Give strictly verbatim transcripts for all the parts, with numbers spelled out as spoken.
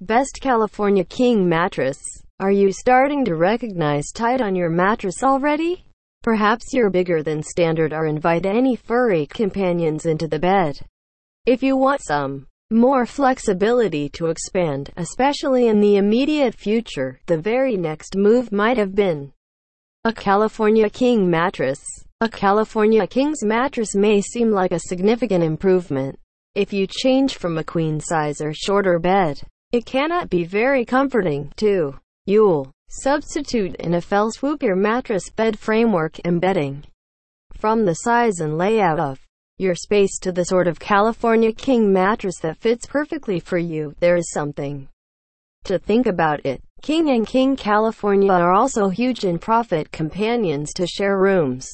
Best California King Mattress. Are you starting to recognize tight on your mattress already? Perhaps you're bigger than standard or invite any furry companions into the bed. If you want some more flexibility to expand, especially in the immediate future, the very next move might have been a California King mattress. A California King's mattress may seem like a significant improvement. If you change from a queen size or shorter bed, it cannot be very comforting, too. You'll substitute in a fell swoop your mattress bed framework embedding. From the size and layout of your space to the sort of California King mattress that fits perfectly for you, there is something to think about it. King and King California are also huge in profit companions to share rooms,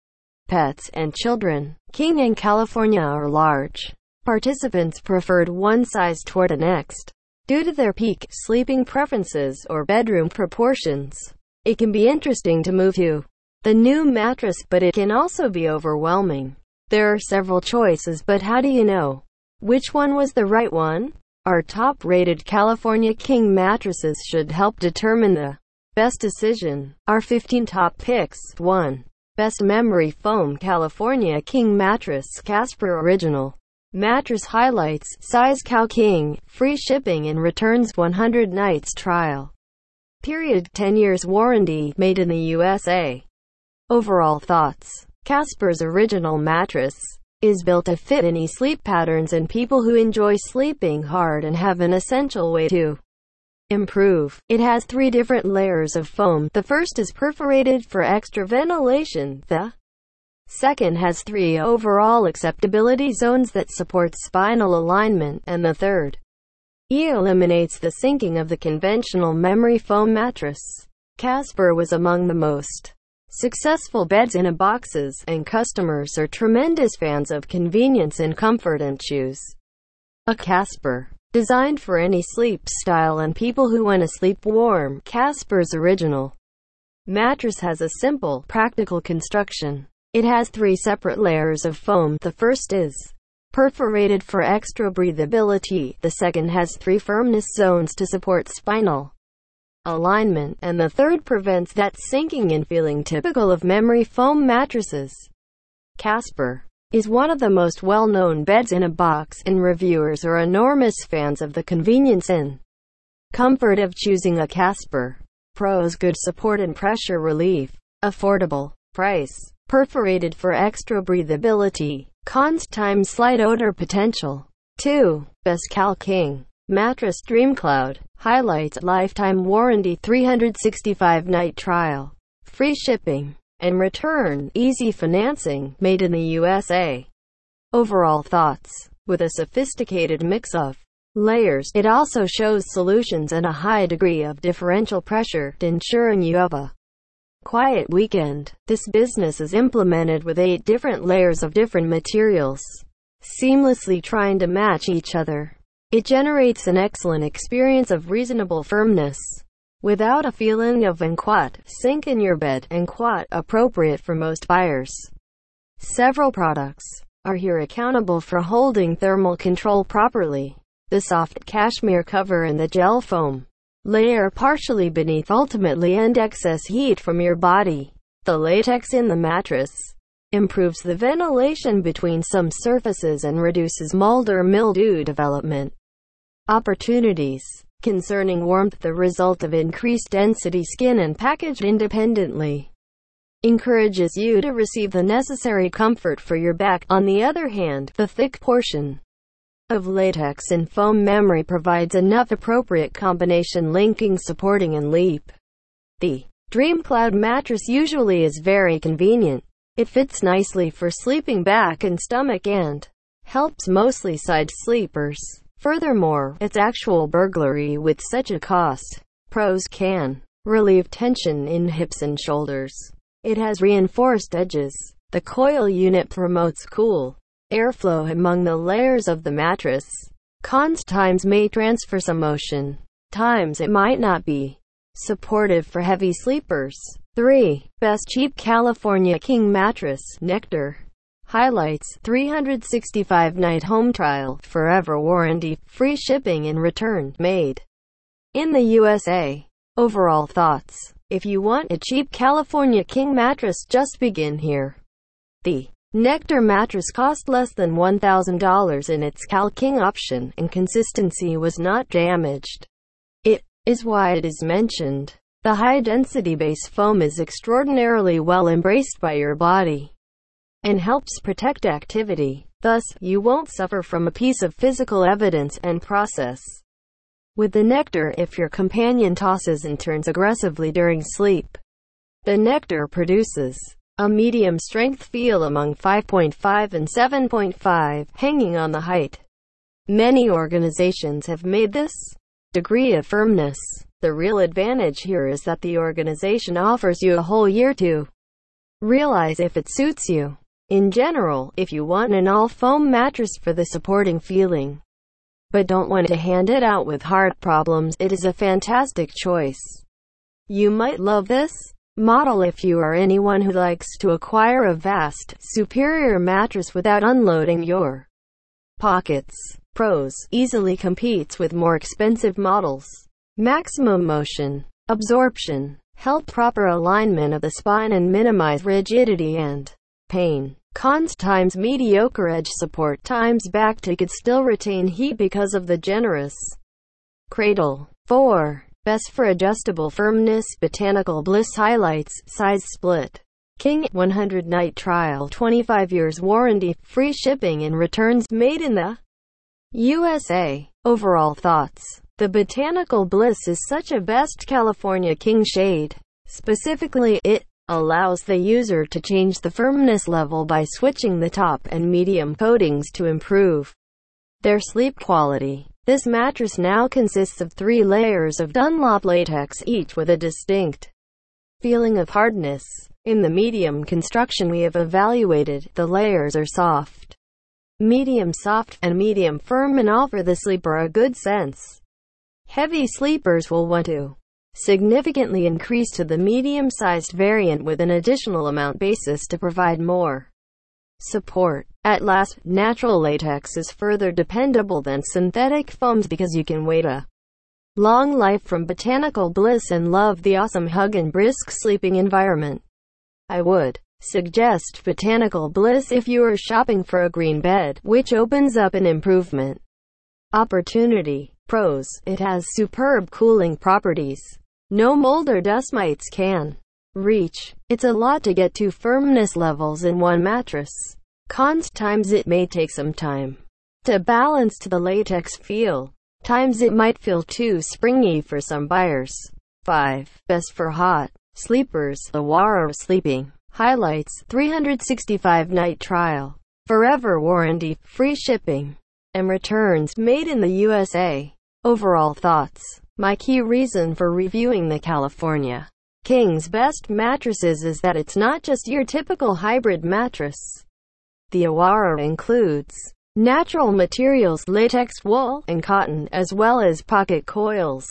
pets, and children. King and California are large. Participants preferred one size toward the next due to their peak sleeping preferences or bedroom proportions. It can be interesting to move to the new mattress, but it can also be overwhelming. There are several choices, but how do you know which one was the right one? Our top-rated California King mattresses should help determine the best decision. Our fifteen top picks. one. Best Memory Foam California King Mattress. Casper Original Mattress Highlights. Size Cal King. Free shipping and returns. one hundred nights trial period. ten years warranty. Made in the U S A. Overall thoughts. Casper's Original Mattress is built to fit any sleep patterns and people who enjoy sleeping hard and have an essential way to improve. It has three different layers of foam. The first is perforated for extra ventilation. The second has three overall acceptability zones that support spinal alignment, and the third eliminates the sinking of the conventional memory foam mattress. Casper was among the most successful beds in a boxes, and customers are tremendous fans of convenience and comfort and choose a Casper. Designed for any sleep style and people who want to sleep warm, Casper's Original Mattress has a simple, practical construction. It has three separate layers of foam. The first is perforated for extra breathability. The second has three firmness zones to support spinal alignment, and the third prevents that sinking and feeling typical of memory foam mattresses. Casper is one of the most well-known beds in a box, and reviewers are enormous fans of the convenience and comfort of choosing a Casper. Pros: good support and pressure relief. Affordable price. Perforated for extra breathability. Cons: time slight odor potential. two. Best Cal King Mattress. DreamCloud Highlights. Lifetime warranty. three hundred sixty-five night trial. Free shipping and return. Easy financing. Made in the U S A. Overall thoughts. With a sophisticated mix of layers, it also shows solutions and a high degree of differential pressure, ensuring you have a quiet weekend. This business is implemented with eight different layers of different materials, seamlessly trying to match each other. It generates an excellent experience of reasonable firmness, without a feeling of unquiet sink in your bed, and quiet, appropriate for most buyers. Several products are here accountable for holding thermal control properly. The soft cashmere cover and the gel foam layer partially beneath ultimately end excess heat from your body. The latex in the mattress improves the ventilation between some surfaces and reduces mold or mildew development opportunities. Concerning warmth, the result of increased density skin and packaged independently encourages you to receive the necessary comfort for your back. On the other hand, the thick portion of latex and foam memory provides enough appropriate combination linking, supporting, and leap. The DreamCloud mattress usually is very convenient. It fits nicely for sleeping back and stomach and helps mostly side sleepers. Furthermore, its actual burglary with such a cost. Pros: can relieve tension in hips and shoulders. It has reinforced edges. The coil unit promotes cool airflow among the layers of the mattress. Cons: times may transfer some motion. Times it might not be supportive for heavy sleepers. three. Best Cheap California King Mattress. Nectar Highlights. three hundred sixty-five night home trial. Forever warranty. Free shipping and return. Made in the U S A. Overall thoughts. If you want a cheap California King mattress, just begin here. The Nectar mattress cost less than one thousand dollars in its Cal King option, and consistency was not damaged. It is why it is mentioned. The high-density base foam is extraordinarily well embraced by your body and helps protect activity. Thus, you won't suffer from a piece of physical evidence and process. With the Nectar, if your companion tosses and turns aggressively during sleep, the Nectar produces a medium-strength feel among five point five and seven point five, hanging on the height. Many organizations have made this degree of firmness. The real advantage here is that the organization offers you a whole year to realize if it suits you. In general, if you want an all-foam mattress for the supporting feeling, but don't want to hand it out with heart problems, it is a fantastic choice. You might love this model if you are anyone who likes to acquire a vast, superior mattress without unloading your pockets. Pros: easily competes with more expensive models. Maximum motion absorption, help proper alignment of the spine and minimize rigidity and pain. Cons: times mediocre edge support, times back to could still retain heat because of the generous cradle. four. Best for adjustable firmness. Botanical Bliss highlights size split. King one hundred night trial, twenty-five years warranty, free shipping and returns, made in the U S A. Overall thoughts. The Botanical Bliss is such a best California King shade. Specifically, it allows the user to change the firmness level by switching the top and medium coatings to improve their sleep quality. This mattress now consists of three layers of Dunlop latex, each with a distinct feeling of hardness. In the medium construction we have evaluated, the layers are soft, medium soft, and medium firm, and offer the sleeper a good sense. Heavy sleepers will want to significantly increase to the medium-sized variant with an additional amount basis to provide more support. At last, natural latex is further dependable than synthetic foams because you can wait a long life from Botanical Bliss and love the awesome hug and brisk sleeping environment. I would suggest Botanical Bliss if you are shopping for a green bed, which opens up an improvement opportunity. Pros: it has superb cooling properties. No mold or dust mites can reach. It's a lot to get two firmness levels in one mattress. Cons: times it may take some time to balance to the latex feel. Times it might feel too springy for some buyers. five. Best for hot sleepers. Awara Sleeping highlights three hundred sixty-five night trial, forever warranty, free shipping and returns, made in the U S A. Overall thoughts. My key reason for reviewing the California King's best mattresses is that it's not just your typical hybrid mattress. The Awara includes natural materials, latex, wool, and cotton, as well as pocket coils.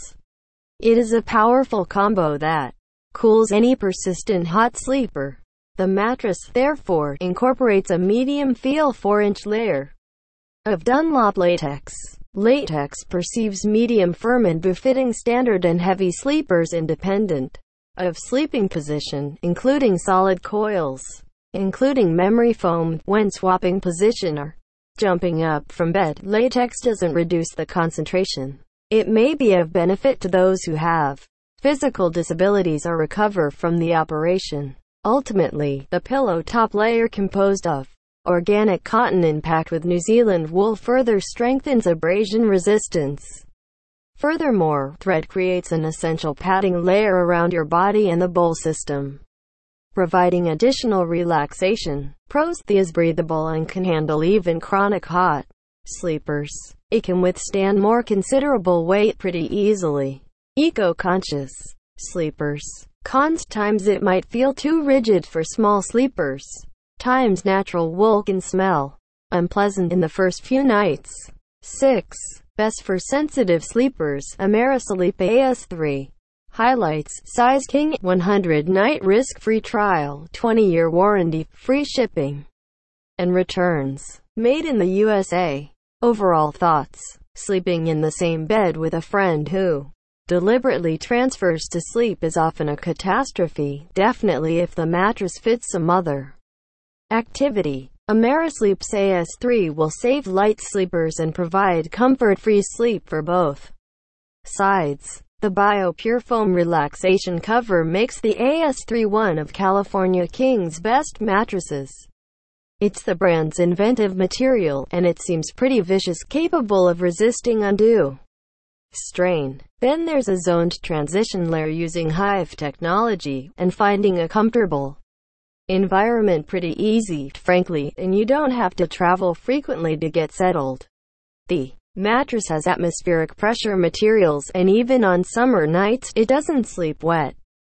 It is a powerful combo that cools any persistent hot sleeper. The mattress, therefore, incorporates a medium feel four inch layer of Dunlop latex. Latex perceives medium firm and befitting standard and heavy sleepers independent of sleeping position, including solid coils, including memory foam. When swapping position or jumping up from bed, latex doesn't reduce the concentration. It may be of benefit to those who have physical disabilities or recover from the operation. Ultimately, the pillow top layer, composed of organic cotton and packed with New Zealand wool, further strengthens abrasion resistance. Furthermore, thread creates an essential padding layer around your body and the bowl system, providing additional relaxation. Pros: the is breathable and can handle even chronic hot sleepers. It can withstand more considerable weight pretty easily. Eco-conscious sleepers. Cons: times it might feel too rigid for small sleepers. Times natural wool can smell unpleasant in the first few nights. six. Best for sensitive sleepers. Amerisleep A S three highlights size King one hundred night risk-free trial, twenty year warranty, free shipping and returns, made in the U S A. Overall thoughts. Sleeping in the same bed with a friend who deliberately transfers to sleep is often a catastrophe, definitely if the mattress fits some other activity. Amerisleep's A S three will save light sleepers and provide comfort-free sleep for both sides. The BioPure foam relaxation cover makes the A S three one of California King's best mattresses. It's the brand's inventive material, and it seems pretty vicious, capable of resisting undue strain. Then there's a zoned transition layer using Hive technology, and finding a comfortable environment pretty easy, frankly, and you don't have to travel frequently to get settled. The mattress has atmospheric pressure materials, and even on summer nights, it doesn't sleep wet.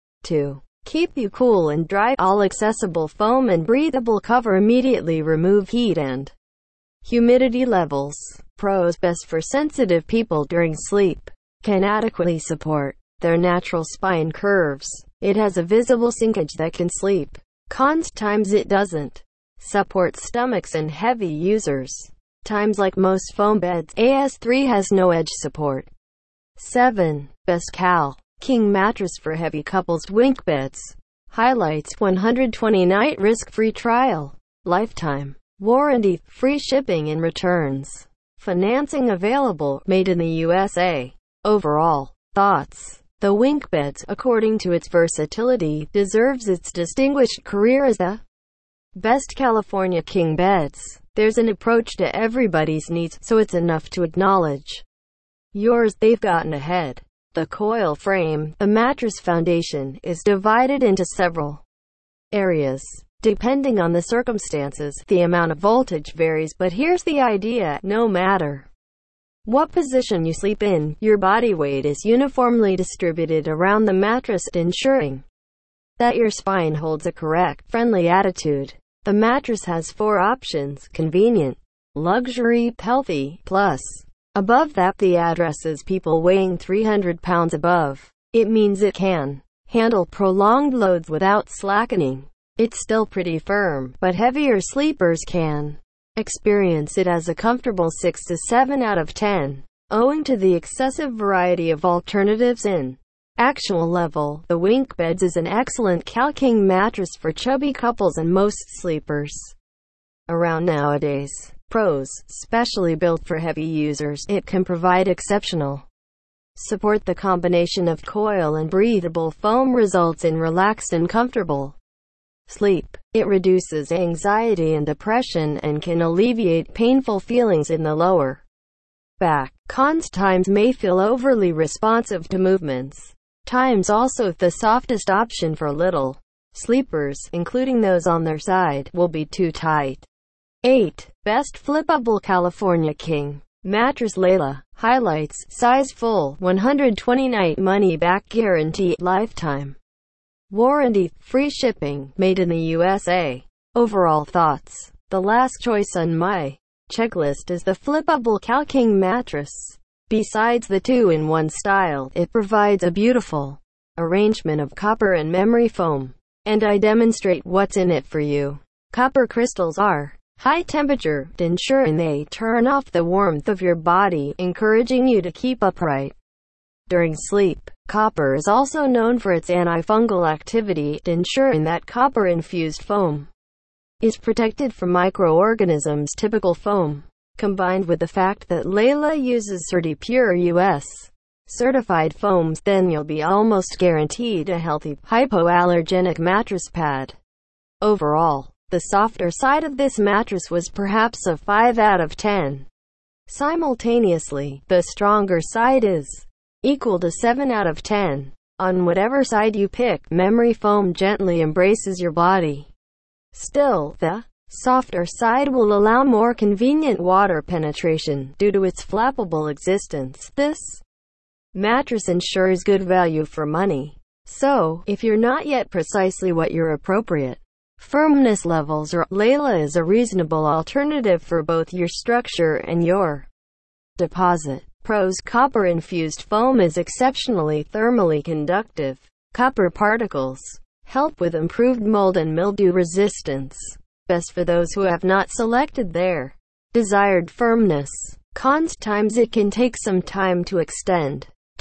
To keep you cool and dry, all accessible foam and breathable cover immediately remove heat and humidity levels. Pros: best for sensitive people during sleep. Can adequately support their natural spine curves. It has a visible sinkage that can sleep. Cons: times it doesn't support stomachs and heavy users. Times like most foam beds, A S three has no edge support. seven. Best Cal King mattress for heavy couples twin beds. Highlights: one hundred twenty night risk-free trial. Lifetime warranty. Free shipping and returns. Financing available. Made in the U S A. Overall thoughts: the Wink Beds, according to its versatility, deserves its distinguished career as the best California King beds. There's an approach to everybody's needs, so it's enough to acknowledge yours. They've gotten ahead. The coil frame, the mattress foundation, is divided into several areas. Depending on the circumstances, the amount of voltage varies, but here's the idea: no matter what position you sleep in, your body weight is uniformly distributed around the mattress, ensuring that your spine holds a correct, friendly attitude. The mattress has four options: convenient, luxury, healthy, plus. Above that, the addresses people weighing three hundred pounds above. It means it can handle prolonged loads without slackening. It's still pretty firm, but heavier sleepers can experience it as a comfortable six to seven out of ten. Owing to the excessive variety of alternatives in actual level, the Wink Beds is an excellent Cal King mattress for chubby couples and most sleepers around nowadays. Pros: specially built for heavy users, it can provide exceptional support. The combination of coil and breathable foam results in relaxed and comfortable sleep. It reduces anxiety and depression and can alleviate painful feelings in the lower back. Cons: times may feel overly responsive to movements. Times also the softest option for little sleepers, including those on their side, will be too tight. eight. Best flippable California King mattress. Layla. Highlights: size full, one hundred twenty night money back guarantee, lifetime warranty, free shipping, made in the U S A. Overall thoughts: the last choice on my checklist is the flippable Cal King mattress. Besides the two-in-one style, it provides a beautiful arrangement of copper and memory foam. And I demonstrate what's in it for you. Copper crystals are high temperature, ensuring they turn off the warmth of your body, encouraging you to keep upright during sleep. Copper is also known for its antifungal activity, ensuring that copper-infused foam is protected from microorganisms. Typical foam, combined with the fact that Layla uses CertiPure U S certified foams, then you'll be almost guaranteed a healthy, hypoallergenic mattress pad. Overall, the softer side of this mattress was perhaps a five out of ten. Simultaneously, the stronger side is equal to seven out of ten. On whatever side you pick, memory foam gently embraces your body. Still, the softer side will allow more convenient water penetration due to its flappable existence. This mattress ensures good value for money. So, if you're not yet precisely what your appropriate firmness levels are, Layla is a reasonable alternative for both your structure and your deposit. Pros: copper-infused foam is exceptionally thermally conductive. Copper particles help with improved mold and mildew resistance. Best for those who have not selected their desired firmness. Cons: times it can take some time to extend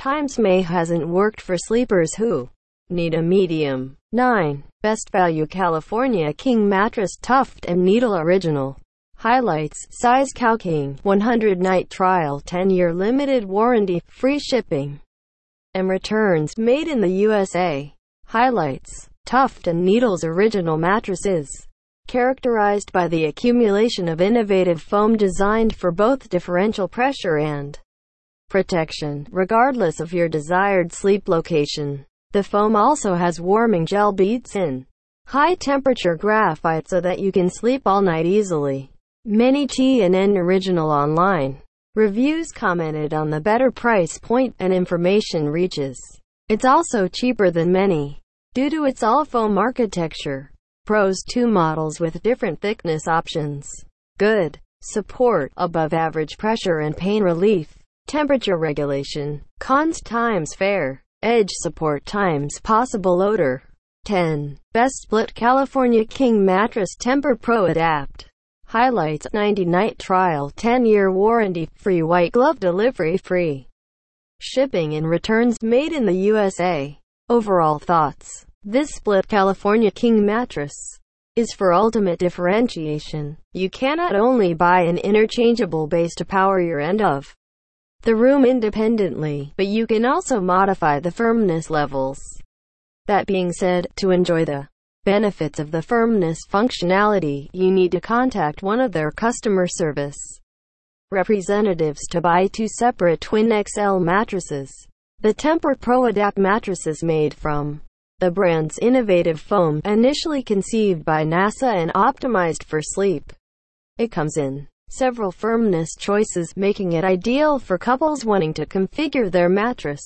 times May hasn't worked for sleepers who need a medium. nine. Best Value California King Mattress Tuft and Needle Original. Highlights: Size CalKing, one hundred night trial, ten year limited warranty, free shipping and returns, made in the U S A. Highlights: Tuft and Needle's original mattress is characterized by the accumulation of innovative foam designed for both differential pressure and protection, regardless of your desired sleep location. The foam also has warming gel beads in high-temperature graphite so that you can sleep all night easily. Many T and N Original online reviews commented on the better price point and information reaches. It's also cheaper than many due to its all-foam architecture. Pros: two models with different thickness options. Good support, above average pressure and pain relief. Temperature regulation. Cons: times fair edge support times possible odor. ten. Best Split California King Mattress Tempur Pro Adapt. Highlights: ninety night trial, ten year warranty, free white glove delivery, free shipping and returns, made in the U S A. Overall thoughts: this Split California King mattress is for ultimate differentiation. You cannot only buy an interchangeable base to power your end of the room independently, but you can also modify the firmness levels. That being said, to enjoy the benefits of the firmness functionality, you need to contact one of their customer service representatives to buy two separate twin X L mattresses. The Tempur Pro Adapt mattress is made from the brand's innovative foam, initially conceived by NASA and optimized for sleep. It comes in several firmness choices, making it ideal for couples wanting to configure their mattress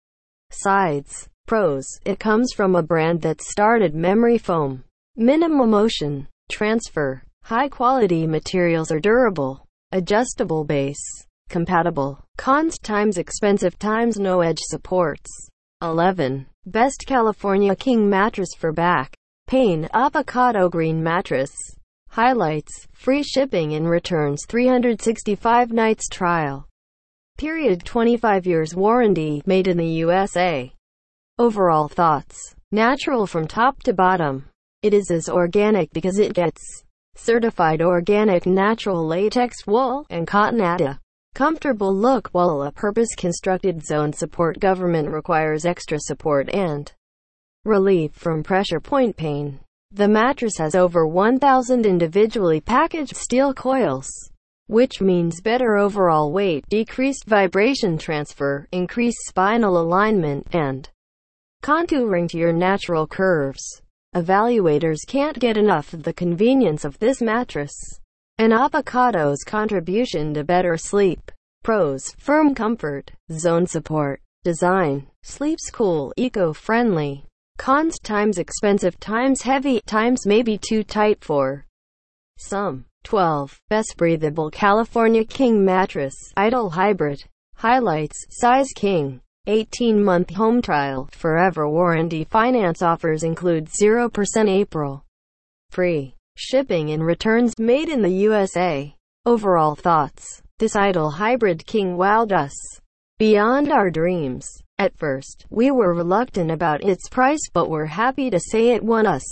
sides. Pros: it comes from a brand that started memory foam. Minimal motion transfer. High quality materials are durable. Adjustable base. Compatible. Cons: times expensive, times no edge supports. eleven. Best California King Mattress for Back Pain. Avocado Green Mattress. Highlights: free shipping and returns, three hundred sixty-five nights trial period, twenty-five years warranty, made in the U S A. Overall thoughts: natural from top to bottom. It is as organic because it gets certified organic natural latex wool and cotton at a comfortable look, while a purpose-constructed zone support government requires extra support and relief from pressure point pain. The mattress has over one thousand individually packaged steel coils, which means better overall weight, decreased vibration transfer, increased spinal alignment, and contouring to your natural curves. Evaluators can't get enough of the convenience of this mattress and Avocado's contribution to better sleep. Pros: firm comfort, zone support, design, sleeps cool, eco-friendly. Cons: times expensive, times heavy, times maybe too tight for some. twelve. Best Breathable California King Mattress Idle Hybrid. Highlights: size king, eighteen month home trial, forever warranty, finance offers include zero percent April, free shipping and returns, made in the U S A. Overall thoughts: this Idle Hybrid King wowed us beyond our dreams. At first, we were reluctant about its price, but we're happy to say it won us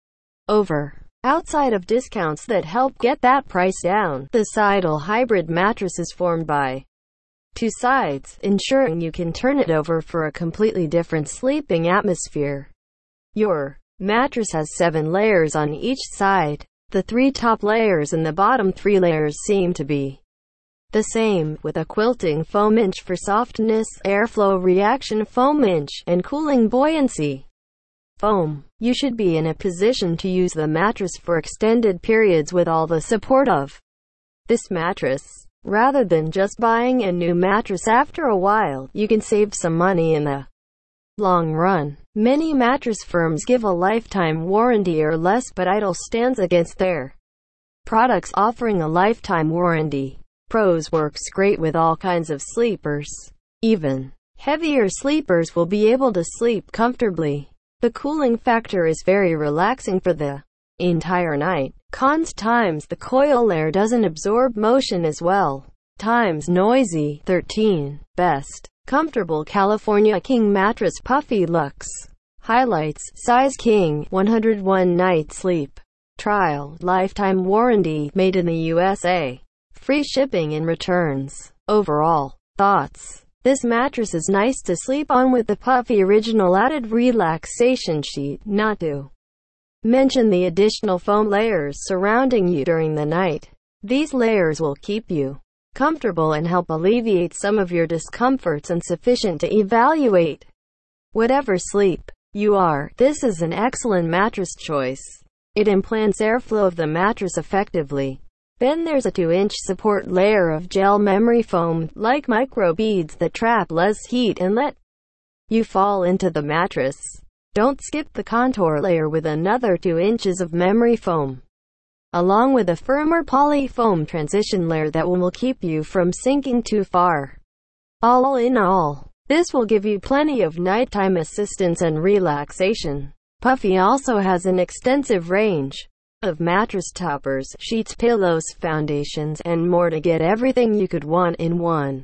over. Outside of discounts that help get that price down, this Idle Hybrid mattress is formed by two sides, ensuring you can turn it over for a completely different sleeping atmosphere. Your mattress has seven layers on each side. The three top layers and the bottom three layers seem to be the same, with a quilting foam inch for softness, airflow reaction foam inch, and cooling buoyancy foam. You should be in a position to use the mattress for extended periods with all the support of this mattress. Rather than just buying a new mattress after a while, you can save some money in the long run. Many mattress firms give a lifetime warranty or less, but Idle stands against their products offering a lifetime warranty. Pros: works great with all kinds of sleepers. Even heavier sleepers will be able to sleep comfortably. The cooling factor is very relaxing for the entire night. Cons: times the coil layer doesn't absorb motion as well. Times noisy. thirteen. Best Comfortable California King Mattress Puffy Luxe. Highlights: Size King, one hundred one night sleep. Trial, lifetime warranty, made in the U S A. Free shipping and returns. Overall thoughts: this mattress is nice to sleep on with the Puffy Original added relaxation sheet, not to mention the additional foam layers surrounding you during the night. These layers will keep you comfortable and help alleviate some of your discomforts, and sufficient to evaluate whatever sleep you are. This is an excellent mattress choice. It implants airflow of the mattress effectively. Then there's a two inch support layer of gel memory foam, like micro beads that trap less heat and let you fall into the mattress. Don't skip the contour layer with another two inches of memory foam, along with a firmer poly foam transition layer that will keep you from sinking too far. All in all, this will give you plenty of nighttime assistance and relaxation. Puffy also has an extensive range of mattress toppers, sheets, pillows, foundations, and more to get everything you could want in one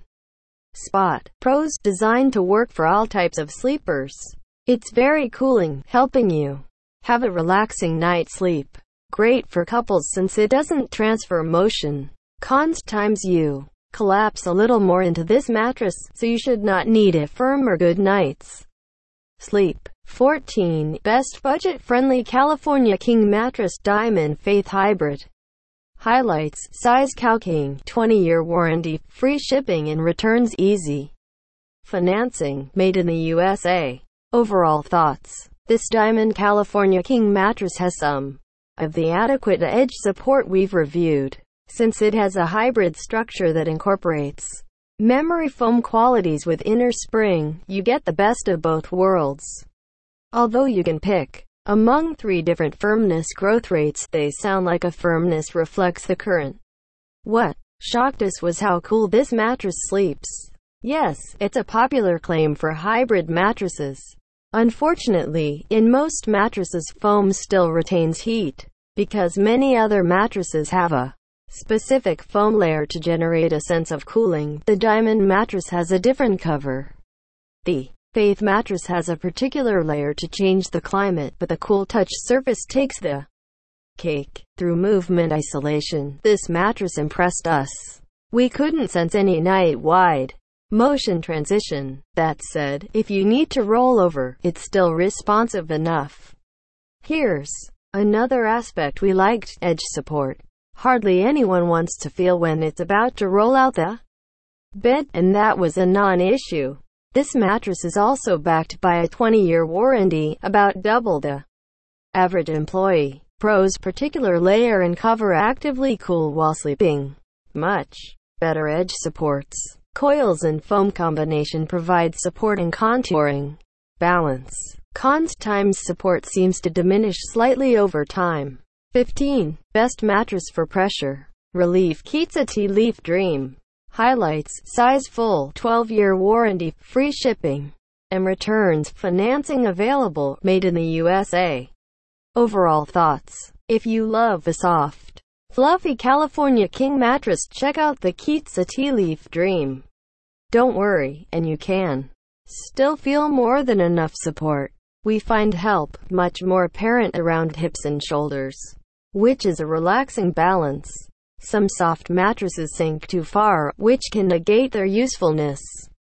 spot. Pros: designed to work for all types of sleepers. It's very cooling, helping you have a relaxing night's sleep. Great for couples since it doesn't transfer motion. Cons: times you collapse a little more into this mattress, so you should not need a firmer good night's sleep. fourteen. Best budget-friendly California King Mattress Diamond Faith Hybrid. Highlights: Size Cal King, twenty year warranty, free shipping and returns, easy financing, made in the U S A. Overall thoughts: this Diamond California King mattress has some of the adequate edge support we've reviewed. Since it has a hybrid structure that incorporates memory foam qualities with inner spring, you get the best of both worlds. Although you can pick among three different firmness growth rates, they sound like a firmness reflects the current. What shocked us was how cool this mattress sleeps. Yes, it's a popular claim for hybrid mattresses. Unfortunately, in most mattresses, foam still retains heat. Because many other mattresses have a specific foam layer to generate a sense of cooling, the Diamond mattress has a different cover. The Faith mattress has a particular layer to change the climate, but the cool touch surface takes the cake. Through movement isolation, this mattress impressed us. We couldn't sense any night-wide motion transition. That said, if you need to roll over, it's still responsive enough. Here's another aspect we liked: edge support. Hardly anyone wants to feel when it's about to roll out the bed, and that was a non-issue. This mattress is also backed by a twenty year warranty, about double the average employee. Pros: particular layer and cover actively cool while sleeping. Much better edge supports. Coils and foam combination provide support and contouring balance. Cons: times support seems to diminish slightly over time. fifteen. Best mattress for pressure relief, Keetsa Tea Leaf Dream. Highlights: size full, twelve year warranty, free shipping and returns, financing available, made in the U S A. Overall thoughts: if you love a soft, fluffy California King mattress, check out the Keetsa Tea Leaf Dream. Don't worry, and you can still feel more than enough support. We find help much more apparent around hips and shoulders, which is a relaxing balance. Some soft mattresses sink too far, which can negate their usefulness.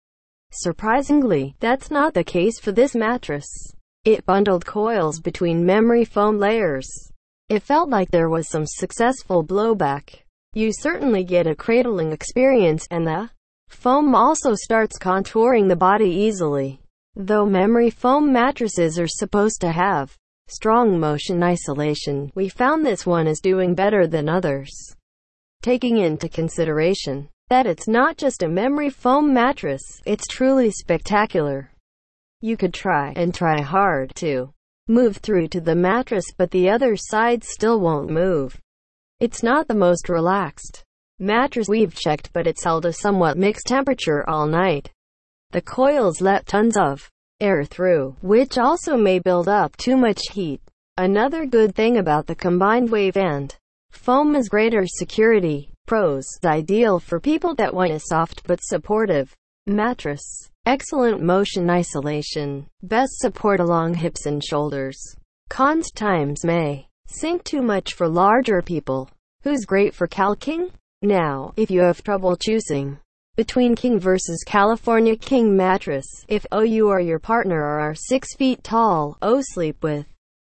Surprisingly, that's not the case for this mattress. It bundled coils between memory foam layers. It felt like there was some successful blowback. You certainly get a cradling experience, and the foam also starts contouring the body easily. Though memory foam mattresses are supposed to have strong motion isolation, we found this one is doing better than others. Taking into consideration that it's not just a memory foam mattress, it's truly spectacular. You could try and try hard to move through to the mattress, but the other side still won't move. It's not the most relaxed mattress we've checked, but it's held a somewhat mixed temperature all night. The coils let tons of air through, which also may build up too much heat. Another good thing about the combined wave and foam is greater security. Pros: ideal for people that want a soft but supportive mattress. Excellent motion isolation. Best support along hips and shoulders. Cons: times may sink too much for larger people. Who's great for Cal King? Now, if you have trouble choosing between King versus California King mattress, if O you or your partner are six feet tall, O sleep with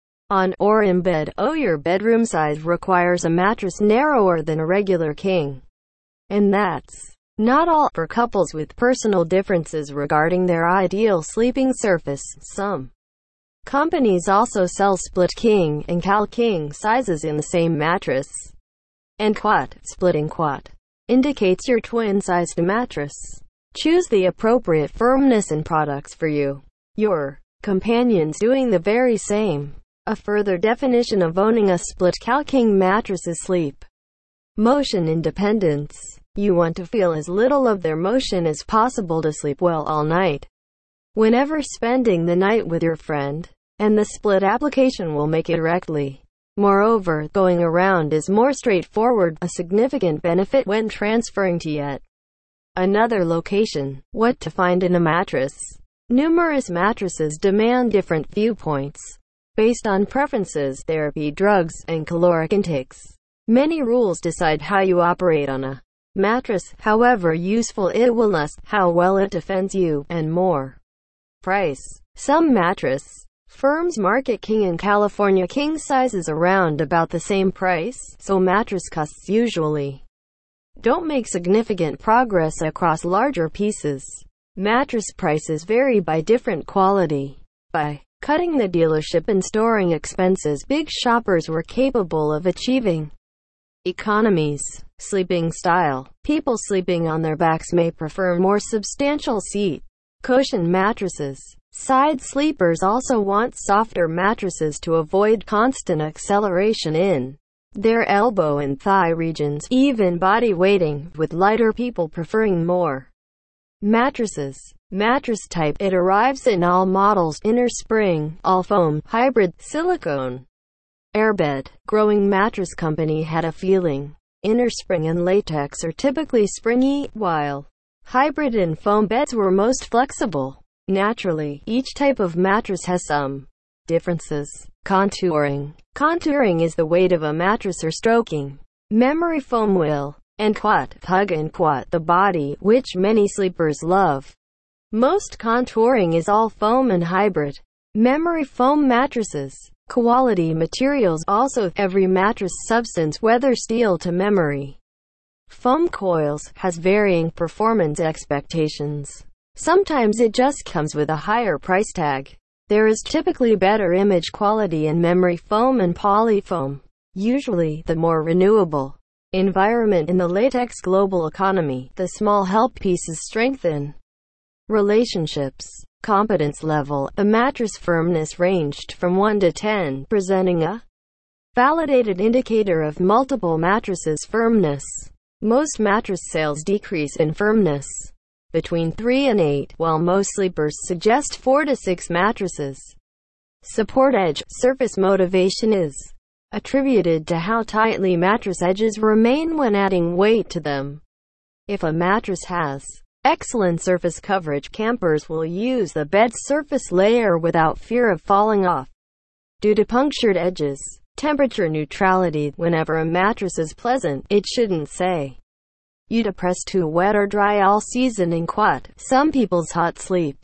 on or in bed, O your bedroom size requires a mattress narrower than a regular king. And that's not all. For couples with personal differences regarding their ideal sleeping surface, some companies also sell split king and cal king sizes in the same mattress. And quat, splitting quat, indicates your twin-sized mattress. Choose the appropriate firmness and products for you. Your companion's doing the very same. A further definition of owning a split cal king mattress is sleep motion independence. You want to feel as little of their motion as possible to sleep well all night. Whenever spending the night with your friend, and the split application will make it directly. Moreover, going around is more straightforward, a significant benefit when transferring to yet another location. What to find in a mattress? Numerous mattresses demand different viewpoints based on preferences, therapy, drugs, and caloric intakes. Many rules decide how you operate on a mattress, however useful it will last, how well it defends you, and more. Price. Some mattress firms market king and California king sizes around about the same price, so mattress costs usually don't make significant progress across larger pieces. Mattress prices vary by different quality. By cutting the dealership and storing expenses, big shoppers were capable of achieving economies. Sleeping style. People sleeping on their backs may prefer more substantial seat cushion mattresses. Side sleepers also want softer mattresses to avoid constant acceleration in their elbow and thigh regions. Even body weighting, with lighter people preferring more mattresses. Mattress type. It arrives in all models: inner spring, all foam, hybrid, silicone, airbed. Growing mattress company had a feeling. Inner spring and latex are typically springy, while hybrid and foam beds were most flexible. Naturally, each type of mattress has some differences. Contouring. Contouring is the weight of a mattress or stroking. Memory foam will and quat, hug and quat the body, which many sleepers love. Most contouring is all foam and hybrid. Memory foam mattresses. Quality materials. Also, every mattress substance, whether steel to memory foam coils, has varying performance expectations. Sometimes it just comes with a higher price tag. There is typically better image quality in memory foam and polyfoam. Usually, the more renewable environment in the latex global economy, the small help pieces strengthen relationships. Competence level. The mattress firmness ranged from one to ten, presenting a validated indicator of multiple mattresses' firmness. Most mattress sales decrease in firmness between three and eight, while most sleepers suggest four to six mattresses. Support edge. Surface motivation is attributed to how tightly mattress edges remain when adding weight to them. If a mattress has excellent surface coverage, campers will use the bed's surface layer without fear of falling off due to punctured edges. Temperature neutrality. Whenever a mattress is pleasant, it shouldn't say you to press too wet or dry all season in quat. Some people's hot sleep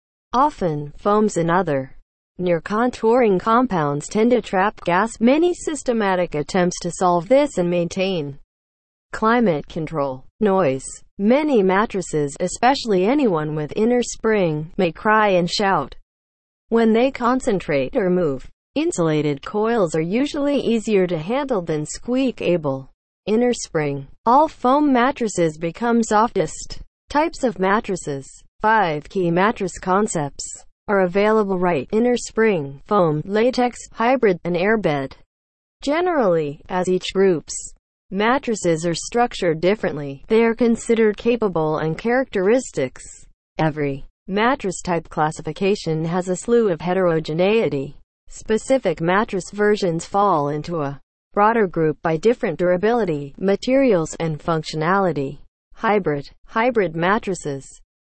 often foams and other near contouring compounds tend to trap gas. Many systematic attempts to solve this and maintain climate control. Noise. Many mattresses, especially anyone with inner spring, may cry and shout when they concentrate or move. Insulated coils are usually easier to handle than squeak-able inner spring. All foam mattresses become softest types of mattresses. Five key mattress concepts are available: right, inner spring, foam, latex, hybrid, and airbed. Generally, as each group's mattresses are structured differently, they are considered capable and characteristics. Every mattress type classification has a slew of heterogeneity. Specific mattress versions fall into a broader group by different durability, materials, and functionality. Hybrid. Hybrid mattresses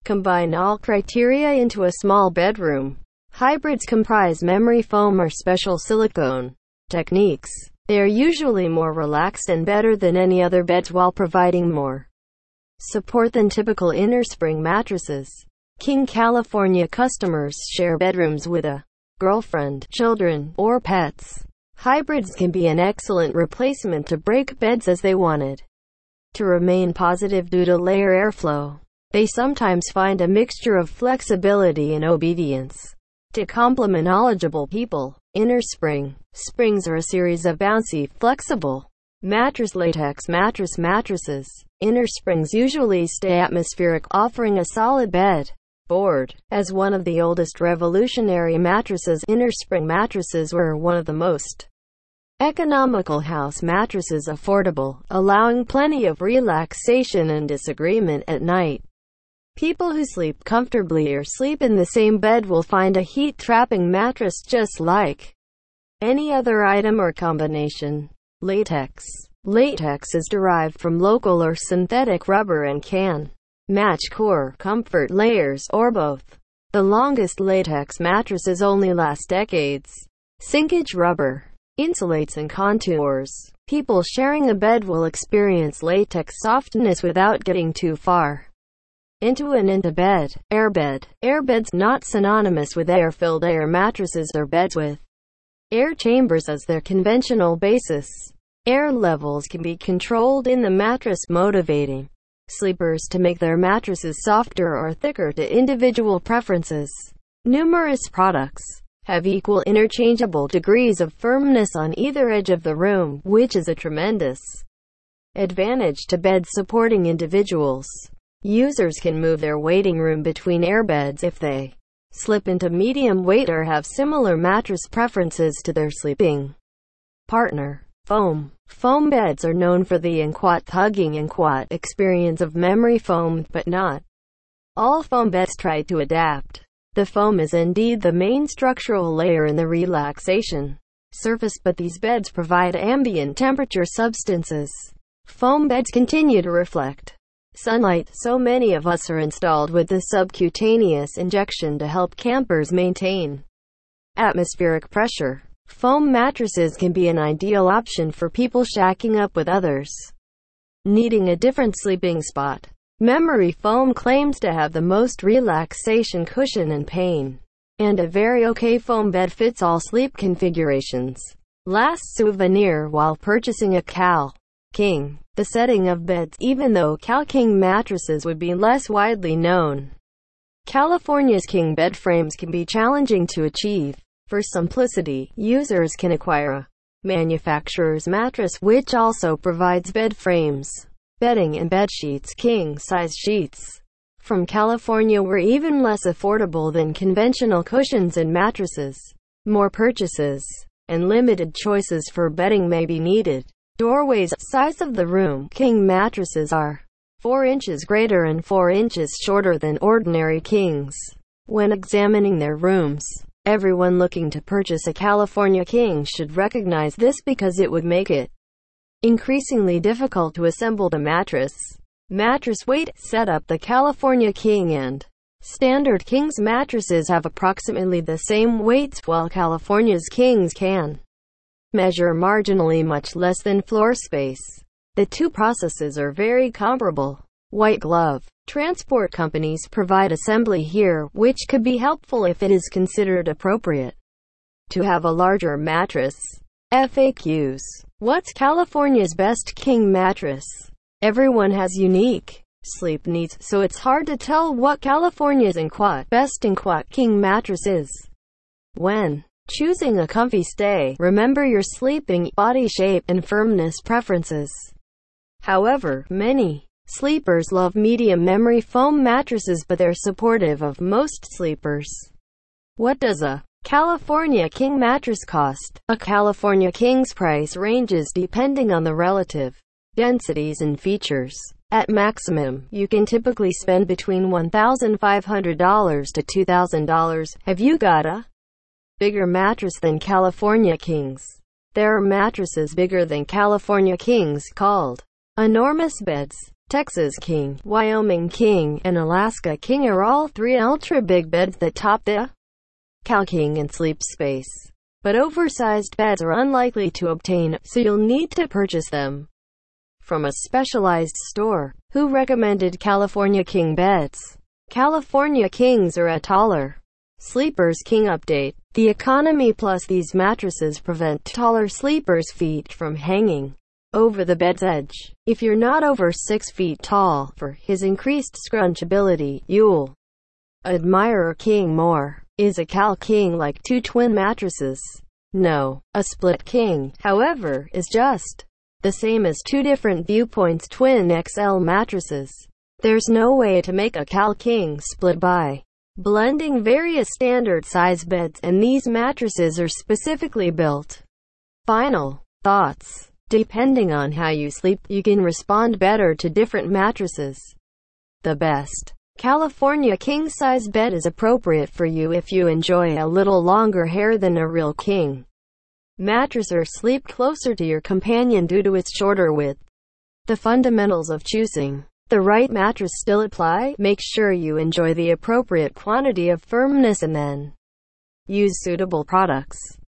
Combine all criteria into a small bedroom. Hybrids comprise memory foam or special silicone techniques. They are usually more relaxed and better than any other beds while providing more support than typical innerspring mattresses. King California customers share bedrooms with a girlfriend, children, or pets. Hybrids can be an excellent replacement to break beds as they wanted to remain positive due to layer airflow. They sometimes find a mixture of flexibility and obedience to complement knowledgeable people. Innerspring springs are a series of bouncy, flexible mattress latex mattress mattresses. Inner springs usually stay atmospheric, offering a solid bed board. As one of the oldest revolutionary mattresses, innerspring mattresses were one of the most economical house mattresses, affordable, allowing plenty of relaxation and disagreement at night. People who sleep comfortably or sleep in the same bed will find a heat-trapping mattress just like any other item or combination. Latex. Latex is derived from local or synthetic rubber and can match core, comfort layers, or both. The longest latex mattresses only last decades. Sinkage rubber insulates and contours. People sharing a bed will experience latex softness without getting too far into and into bed. Airbed. Airbeds, not synonymous with air-filled air mattresses or beds with air chambers as their conventional basis. Air levels can be controlled in the mattress, motivating sleepers to make their mattresses softer or thicker to individual preferences. Numerous products have equal interchangeable degrees of firmness on either edge of the room, which is a tremendous advantage to beds supporting individuals. Users can move their waiting room between airbeds if they slip into medium weight or have similar mattress preferences to their sleeping partner. Foam. Foam beds are known for the en-quat hugging en-quat experience of memory foam, but not all foam beds try to adapt. The foam is indeed the main structural layer in the relaxation surface, but these beds provide ambient temperature substances. Foam beds continue to reflect sunlight, so many of us are installed with the subcutaneous injection to help campers maintain atmospheric pressure. Foam mattresses can be an ideal option for people shacking up with others needing a different sleeping spot. Memory foam claims to have the most relaxation, cushion, and pain, and a very okay foam bed fits all sleep configurations. Last souvenir while purchasing a Cal King. The setting of beds. Even though Cal King mattresses would be less widely known, California's King bed frames can be challenging to achieve. For simplicity, users can acquire a manufacturer's mattress, which also provides bed frames, bedding, and bed sheets. King-size sheets from California were even less affordable than conventional cushions and mattresses. More purchases and limited choices for bedding may be needed. Doorways. Size of the room. King mattresses are four inches greater and four inches shorter than ordinary kings. When examining their rooms, everyone looking to purchase a California King should recognize this because it would make it increasingly difficult to assemble the mattress. Mattress weight. Setup. The California King and standard Kings mattresses have approximately the same weights, while California's Kings can measure marginally much less than floor space. The two processes are very comparable. White glove. Transport companies provide assembly here, which could be helpful if it is considered appropriate to have a larger mattress. F A Qs. What's California's best King mattress? Everyone has unique sleep needs, so it's hard to tell what California's en-quat best en-quat King mattress is. When choosing a comfy stay, remember your sleeping body shape and firmness preferences. However, many sleepers love medium memory foam mattresses, but they're supportive of most sleepers. What does a California King mattress cost? A California King's price ranges depending on the relative densities and features. At maximum, you can typically spend between one thousand five hundred dollars to two thousand dollars. Have you got a bigger mattress than California Kings? There are mattresses bigger than California Kings called enormous beds. Texas King, Wyoming King, and Alaska King are all three ultra-big beds that top the Cal King in sleep space. But oversized beds are unlikely to obtain, so you'll need to purchase them from a specialized store. Who recommended California King beds? California Kings are a taller sleepers king update. The Economy Plus. These mattresses prevent taller sleepers' feet from hanging over the bed's edge. If you're not over six feet tall, for his increased scrunchability, you'll admire a king more. Is a Cal King like two twin mattresses? No. A split king, however, is just the same as two different viewpoints twin X L mattresses. There's no way to make a Cal King split by blending various standard size beds, and these mattresses are specifically built. Final thoughts. Depending on how you sleep, you can respond better to different mattresses. The best California king-size bed is appropriate for you if you enjoy a little longer hair than a real king mattress, or sleep closer to your companion due to its shorter width. The fundamentals of choosing the right mattress still apply. Make sure you enjoy the appropriate quantity of firmness and then use suitable products.